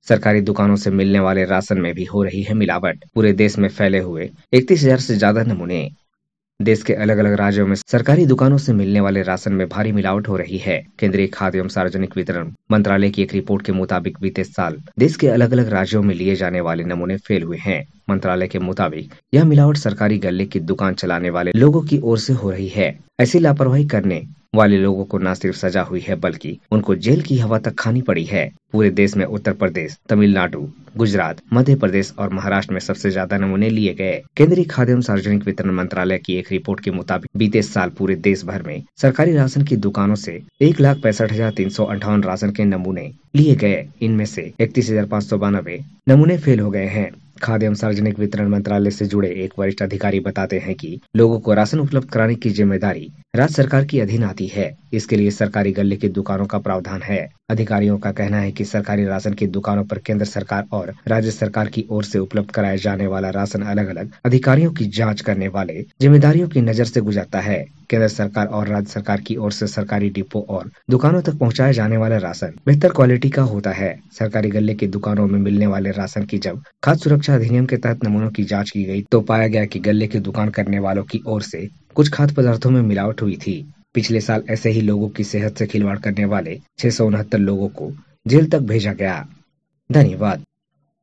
सरकारी दुकानों से मिलने वाले राशन में भी हो रही है मिलावट। पूरे देश में फैले हुए 31,000 से ज्यादा नमूने। देश के अलग अलग राज्यों में सरकारी दुकानों से मिलने वाले राशन में भारी मिलावट हो रही है। केंद्रीय खाद्य एवं सार्वजनिक वितरण मंत्रालय की एक रिपोर्ट के मुताबिक बीते साल देश के अलग अलग राज्यों में लिए जाने वाले नमूने फेल हुए हैं। मंत्रालय के मुताबिक यह मिलावट सरकारी गल्ले की दुकान चलाने वाले लोगों की ओर से हो रही है। ऐसी लापरवाही करने वाले लोगों को न सिर्फ सजा हुई है बल्कि उनको जेल की हवा तक खानी पड़ी है। पूरे देश में उत्तर प्रदेश, तमिलनाडु, गुजरात, मध्य प्रदेश और महाराष्ट्र में सबसे ज्यादा नमूने लिए गए। केंद्रीय खाद्य एवं सार्वजनिक वितरण मंत्रालय की एक रिपोर्ट के मुताबिक बीते साल पूरे देश भर में सरकारी राशन की दुकानों से 1,65,358 राशन के नमूने लिए गए। इनमें से 31,592 नमूने फेल हो गए हैं। खाद्य एवं सार्वजनिक वितरण मंत्रालय से जुड़े एक वरिष्ठ अधिकारी बताते हैं कि लोगों को राशन उपलब्ध कराने की जिम्मेदारी राज्य सरकार की अधीन आती है। इसके लिए सरकारी गल्ले की दुकानों का प्रावधान है। अधिकारियों का कहना है कि सरकारी राशन की दुकानों पर केंद्र सरकार और राज्य सरकार की ओर से उपलब्ध कराए जाने वाला राशन अलग अलग अधिकारियों की जांच करने वाले जिम्मेदारियों की नजर से गुजरता है। केंद्र सरकार और राज्य सरकार की ओर से सरकारी डिपो और दुकानों तक पहुंचाए जाने वाला राशन बेहतर क्वालिटी का होता है। सरकारी गल्ले की दुकानों में मिलने वाले राशन की जब खाद्य सुरक्षा अधिनियम के तहत नमूनों की जांच की गई तो पाया गया कि गल्ले की दुकान करने वालों की ओर से कुछ खाद्य पदार्थों में मिलावट हुई थी। पिछले साल ऐसे ही लोगों की सेहत से खिलवाड़ करने वाले 669 लोगों को जेल तक भेजा गया। धन्यवाद।